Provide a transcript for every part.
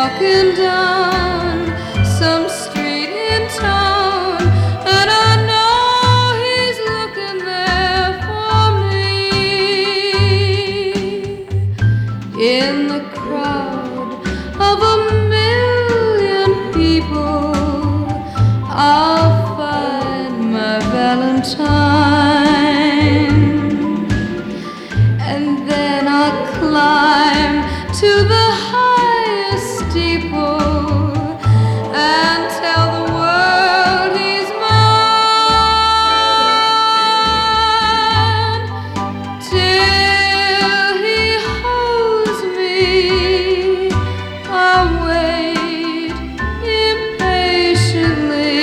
walking down some street in town, and I know he's looking there for me. In the crowd of a million people, I'll find my Valentine, and then I'll climb to the highest steeple and tell the world he's mine. Till he holds me, I'll wait impatiently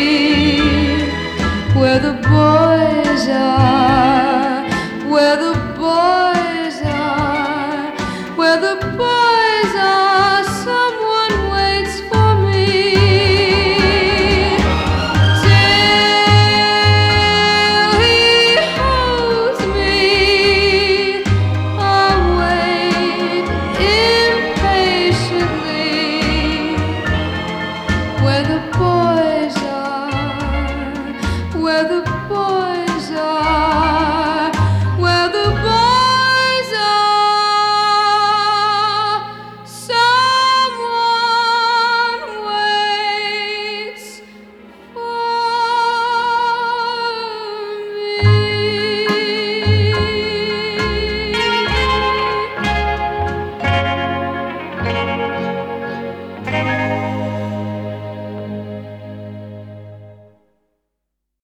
where the boys are, where the boys are, where the boys